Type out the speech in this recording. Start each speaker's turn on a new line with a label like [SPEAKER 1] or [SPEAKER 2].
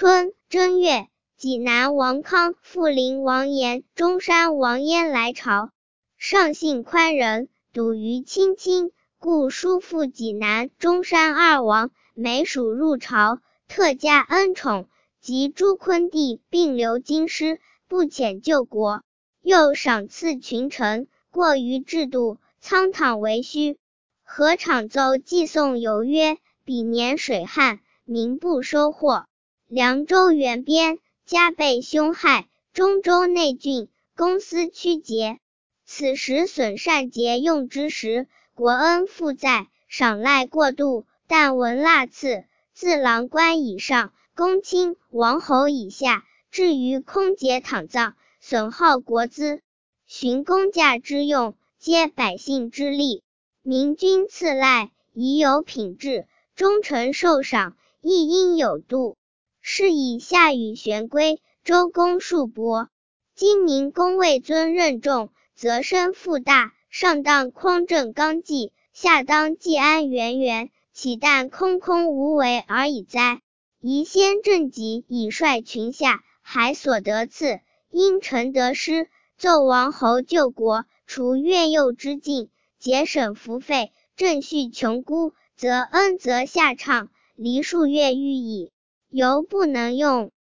[SPEAKER 1] 春正月，济南王康、富临王延、中山王焉来朝，上幸宽仁，笃于亲亲，故叔父济南、中山二王每属入朝，特加恩宠，及朱昆弟并留京师，不遣救国。又赏赐群臣，过于制度，苍淌为虚。何敞奏寄送游曰：彼年水旱，民不收获，凉州原边，加倍凶害，中州内郡，公私曲节。此时损善节用之时，国恩负在，赏赖过度，但闻蜡赐，自郎官以上，公卿、王侯以下，至于空节躺葬，损耗国资，寻公价之用，皆百姓之力。明君赐赖，宜有品质，忠臣受赏，亦应有度。是以下与玄规，周公数伯。今民公位尊任重，则身负大，上当匡正纲纪，下当济安源源，岂但空空无为而已哉？宜先正己，以率群下，还所得赐，因臣得失，奏王侯救国，除越右之境，节省服费，正序穷孤，则恩泽下畅，梨树月欲矣。犹不能用。